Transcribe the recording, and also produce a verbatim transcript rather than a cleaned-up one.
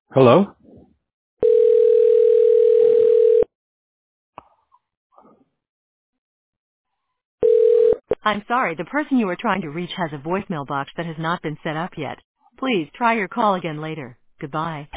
Hello? I'm sorry, the person you are trying to reach has a voicemail box that has not been set up yet. Please try your call again later. Goodbye.